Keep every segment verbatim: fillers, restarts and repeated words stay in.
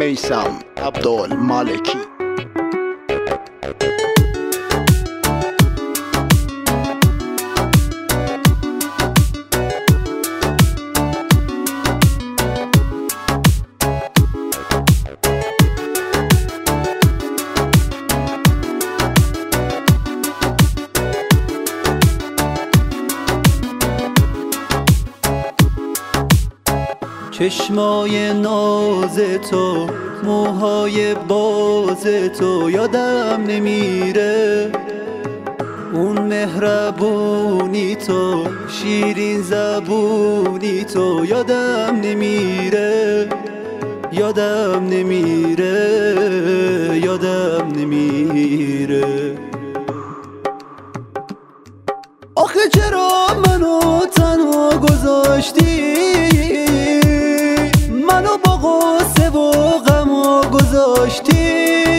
میثم عبدالمالکی. چشمای ناز تو، موهای باز تو یادم نمیره، اون مهربونی تو، شیرین زبونی تو یادم نمیره، یادم نمیره، یادم نمیره. آخه چرا منو تنها گذاشتی، منو با غصه و غم گذاشتی،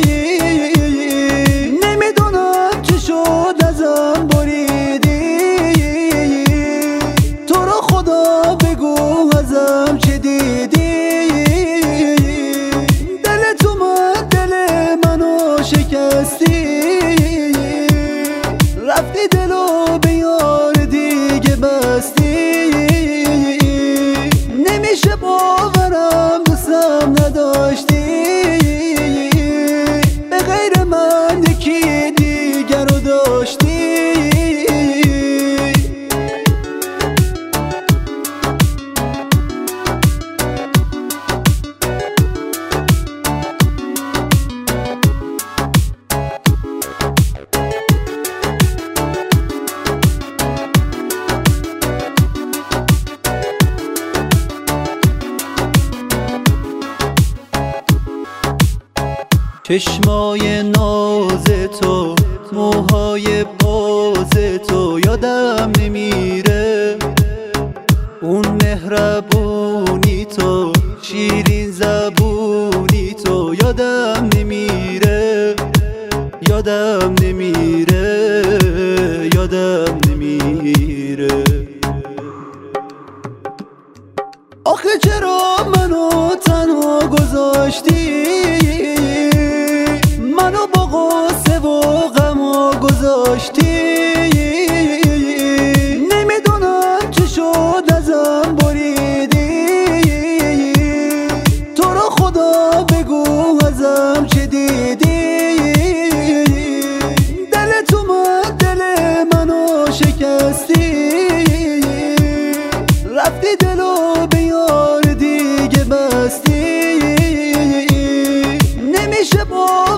نمیدونم چی شد ازم بریدی، تو رو خدا بگو ازم چی دیدی، دل تو من دل منو شکستی، رفتی دلو به یار دیگه بستی، نمیشه باورم دوستم نداشتی، به غیر من یکی دیگر رو داشتی. چشمای ناز تو، موهای باز تو یادم نمیره، اون مهربونی تو، شیرین زبونی تو یادم نمیره، یادم نمیره، یادم نمیره. آخه چرا منو تنها گذاشتی، منو با غصه و غم گذاشتی، نمیدونم چی شد ازم بریدی، تو رو خدا بگو ازم چی دیدی، دل تو من دل منو شکستی، رفتی دلو به یار دیگه بستی، نمیشه با